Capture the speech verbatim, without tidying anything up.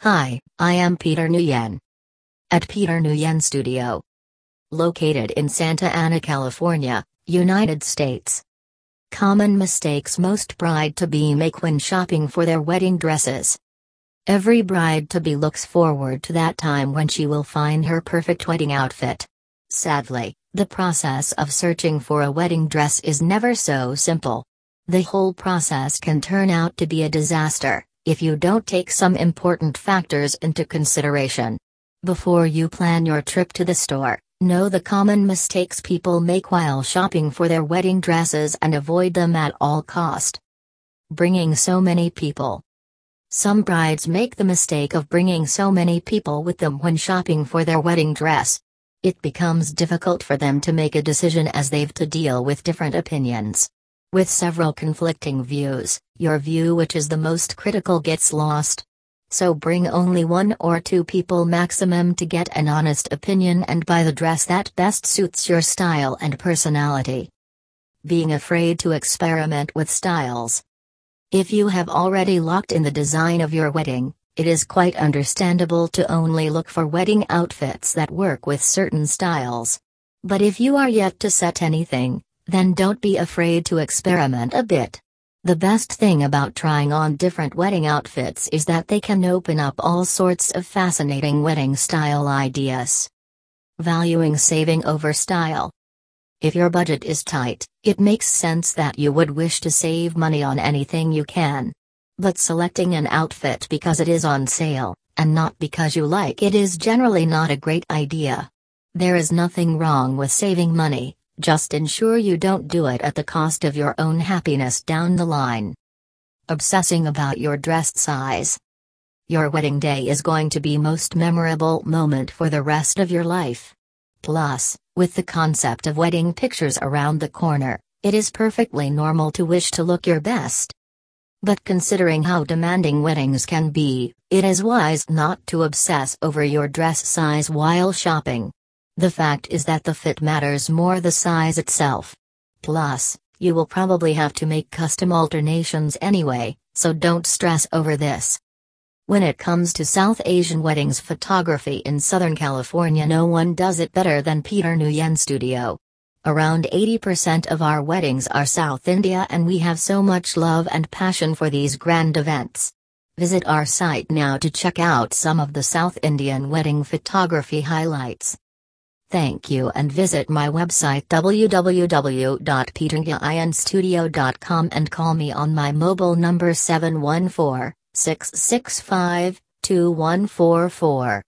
Hi, I am Peter Nguyen. At Peter Nguyen Studio. Located in Santa Ana, California, United States. Common mistakes most bride-to-be make when shopping for their wedding dresses. Every bride-to-be looks forward to that time when she will find her perfect wedding outfit. Sadly, the process of searching for a wedding dress is never so simple. The whole process can turn out to be a disaster if you don't take some important factors into consideration. Before you plan your trip to the store, know the common mistakes people make while shopping for their wedding dresses and avoid them at all cost. Bringing so many people. Some brides make the mistake of bringing so many people with them when shopping for their wedding dress. It becomes difficult for them to make a decision as they've to deal with different opinions. With several conflicting views, your view, which is the most critical, gets lost. So bring only one or two people maximum to get an honest opinion and buy the dress that best suits your style and personality. Being afraid to experiment with styles. If you have already locked in the design of your wedding, it is quite understandable to only look for wedding outfits that work with certain styles. But if you are yet to set anything, then don't be afraid to experiment a bit. The best thing about trying on different wedding outfits is that they can open up all sorts of fascinating wedding style ideas. Valuing saving over style. If your budget is tight, it makes sense that you would wish to save money on anything you can. But selecting an outfit because it is on sale, and not because you like it, is generally not a great idea. There is nothing wrong with saving money. Just ensure you don't do it at the cost of your own happiness down the line. Obsessing about your dress size. Your wedding day is going to be most memorable moment for the rest of your life. Plus, with the concept of wedding pictures around the corner, it is perfectly normal to wish to look your best. But considering how demanding weddings can be, it is wise not to obsess over your dress size while shopping. The fact is that the fit matters more than the size itself. Plus, you will probably have to make custom alterations anyway, so don't stress over this. When it comes to South Asian weddings photography in Southern California, no one does it better than Peter Nguyen Studio. Around eighty percent of our weddings are South India, and we have so much love and passion for these grand events. Visit our site now to check out some of the South Indian wedding photography highlights. Thank you, and visit my website w w w dot peter nguyen studio dot com and call me on my mobile number seven one four, six six five, two one four four.